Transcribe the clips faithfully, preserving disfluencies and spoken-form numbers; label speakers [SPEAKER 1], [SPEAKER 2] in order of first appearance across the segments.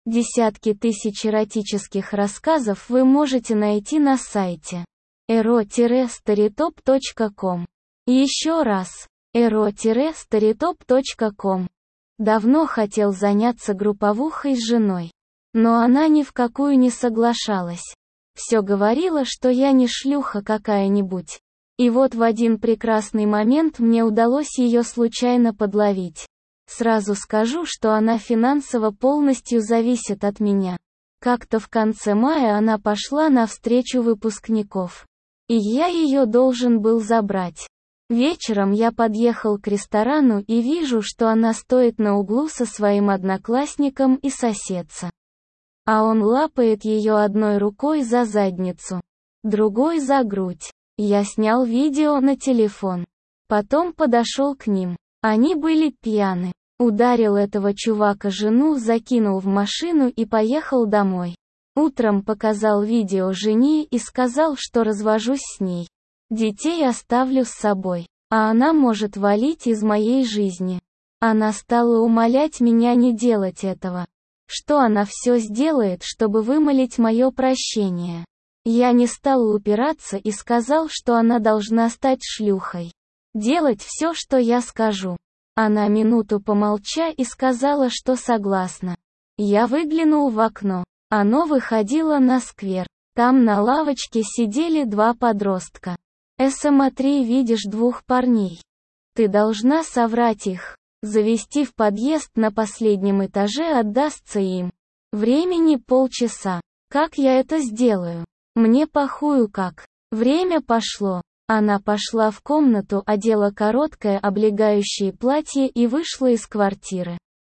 [SPEAKER 1] Десятки тысяч эротических рассказов вы можете найти на сайте эро старитоп точка ком. Еще раз, эро старитоп точка ком. Давно хотел заняться групповухой с женой. Но она ни в какую не соглашалась. Все говорила, что я не шлюха какая-нибудь. И вот в один прекрасный момент мне удалось ее случайно подловить. Сразу скажу, что она финансово полностью зависит от меня. Как-то в конце мая она пошла на встречу выпускников. И я ее должен был забрать. Вечером я подъехал к ресторану и вижу, что она стоит на углу со своим одноклассником и соседца. А он лапает ее одной рукой за задницу, другой за грудь. Я снял видео на телефон. Потом подошел к ним. Они были пьяны. Ударил этого чувака жену, закинул в машину и поехал домой. Утром показал видео жене и сказал, что развожусь с ней. Детей оставлю с собой, а она может валить из моей жизни. Она стала умолять меня не делать этого. Что она все сделает, чтобы вымолить мое прощение. Я не стал упираться и сказал, что она должна стать шлюхой. Делать все, что я скажу. Она минуту помолча и сказала, что согласна. Я выглянул в окно. Оно выходило на сквер. Там на лавочке сидели два подростка. Смотри, видишь двух парней. Ты должна соврать их. Завести в подъезд на последнем этаже, отдастся им. Времени полчаса. Как я это сделаю? Мне похую как. Время пошло. Она пошла в комнату, одела короткое облегающее платье и вышла из квартиры.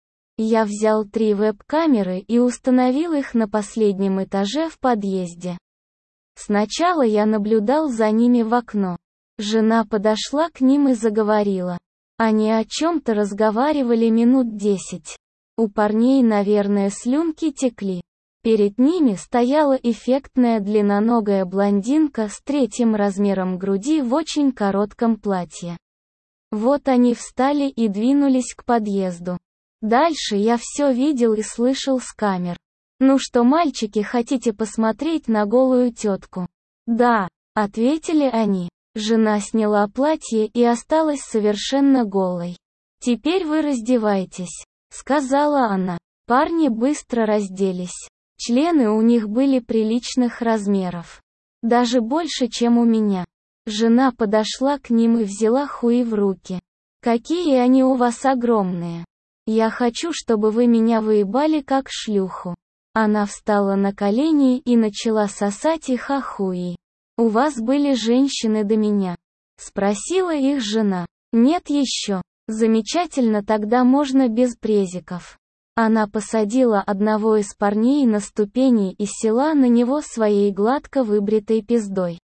[SPEAKER 1] Я взял три веб-камеры и установил их на последнем этаже в подъезде. Сначала я наблюдал за ними в окно. Жена подошла к ним и заговорила. Они о чем-то разговаривали минут десять. У парней, наверное, слюнки текли. Перед ними стояла эффектная длинноногая блондинка с третьим размером груди в очень коротком платье. Вот они встали и двинулись к подъезду. Дальше я все видел и слышал с камер. «Ну что, мальчики, хотите посмотреть на голую тетку?» «Да», — ответили они. Жена сняла платье и осталась совершенно голой. «Теперь вы раздевайтесь», — сказала она. Парни быстро разделись. Члены у них были приличных размеров. Даже больше, чем у меня. Жена подошла к ним и взяла хуи в руки. «Какие они у вас огромные! Я хочу, чтобы вы меня выебали как шлюху». Она встала на колени и начала сосать их ахуи. «У вас были женщины до меня?» — спросила их жена. «Нет еще. Замечательно, тогда можно без презиков». Она посадила одного из парней на ступени и села на него своей гладко выбритой пиздой.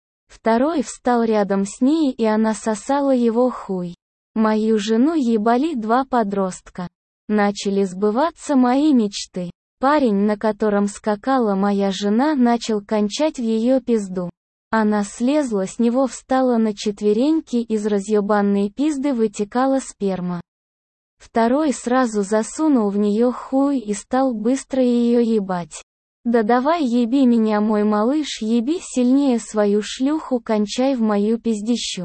[SPEAKER 1] Второй встал рядом с ней, и она сосала его хуй. Мою жену ебали два подростка. Начали сбываться мои мечты. Парень, на котором скакала моя жена, начал кончать в ее пизду. Она слезла с него, встала на четвереньки, из разъебанной пизды вытекала сперма. Второй сразу засунул в нее хуй и стал быстро ее ебать. «Да давай еби меня, мой малыш, еби сильнее свою шлюху, кончай в мою пиздищу.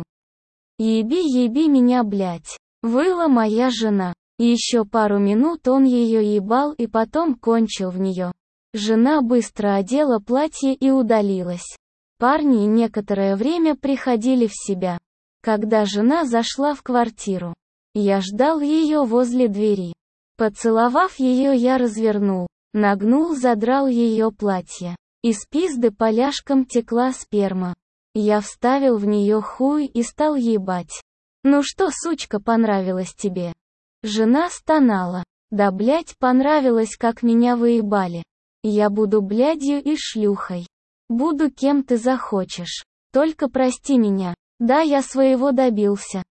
[SPEAKER 1] Еби, еби меня, блять», — выла моя жена. Еще пару минут он ее ебал и потом кончил в нее. Жена быстро одела платье и удалилась. Парни некоторое время приходили в себя. Когда жена зашла в квартиру, я ждал ее возле двери. Поцеловав ее, я развернул, нагнул, задрал ее платье. Из пизды поляшком текла сперма. Я вставил в нее хуй и стал ебать. «Ну что, сучка, понравилось тебе?» Жена стонала. «Да блять, понравилось, как меня выебали. Я буду блядью и шлюхой. Буду кем ты захочешь. Только прости меня. Да, я своего добился.